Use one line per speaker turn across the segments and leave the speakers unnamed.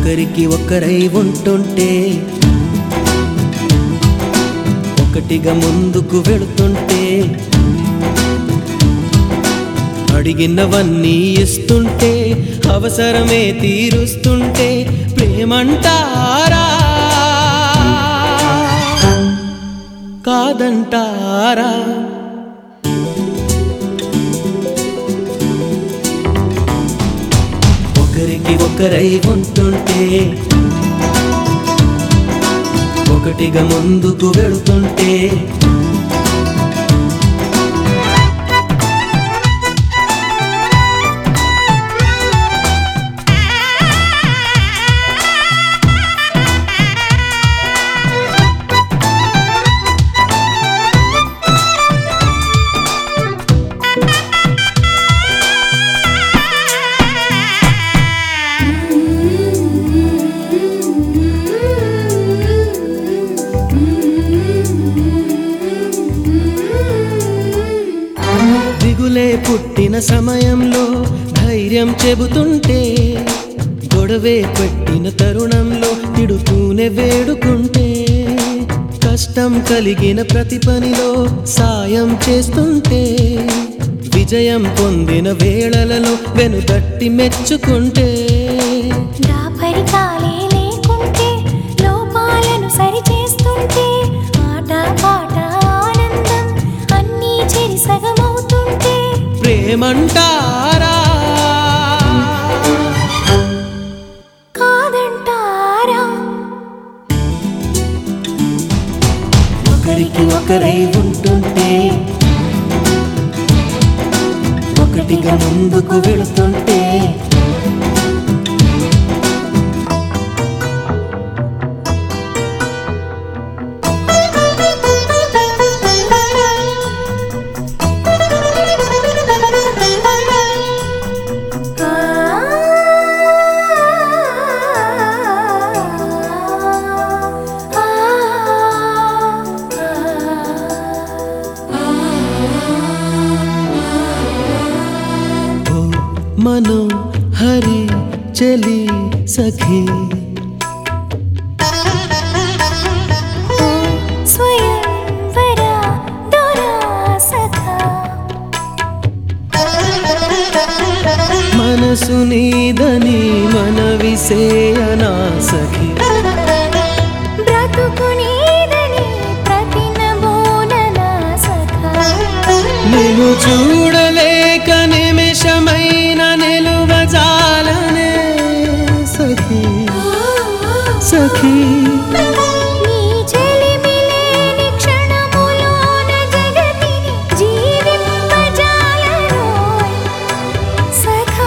ఒకరికి ఒకరై ఉంటుంటే ఒకటిగా ముందుకు వెళుతుంటే అడిగినవన్నీ ఇస్తుంటే అవసరమే తీరుస్తుంటే ప్రేమంటారా కాదంటారా? ఒకరికి ఒకరై ఉంటుంటే ఒకటిగా ముందుకు వెళుతుంటే దిగులే పుట్టిన సమయంలో ధైర్యం చెబుతుంటే గొడవే పెట్టిన తరుణంలో తిడుతూనే వేడుకుంటే కష్టం కలిగిన ప్రతి పనిలో సాయం చేస్తుంటే విజయం పొందిన వేళలలో వెనుదట్టి మెచ్చుకుంటే
దాపరికాలే లేకుంటే లోపాలను సరిచేస్తుంటే ఆట పాట ఆనందం అన్నీ చెరి సగమవుతుంటే
ప్రేమంటారా
కాదంటారా?
ఒకరికి ఒకరై ఉంటుంటే ఒకటిగా ముందుకు వెళుతుంటే మनो हरी चली सखी
स्वयंवरा दोरा सखा
मनसु नीदनी मनविसेयना सखी
ब्रतुकु नीदनी प्रतिनबोनना सखा
నిన్ను చూడలేక నిమిషమైన నిలువజాలనే సఖీ సఖీ
నీ చెలిమిలేని క్షణములోన జగతిని జీవింపజాలనోయ్ సఖా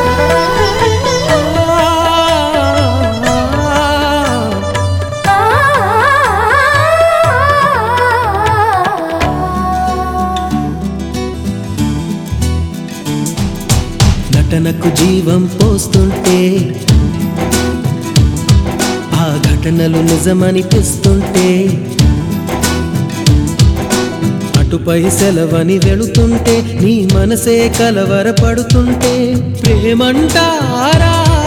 నటనకు జీవం పోస్తుంటే ఆ ఘటనలు నిజమనిపిస్తుంటే అటుపై సెలవని వెళుతుంటే నీ మనసే కలవరపడుతుంటే ప్రేమంటారా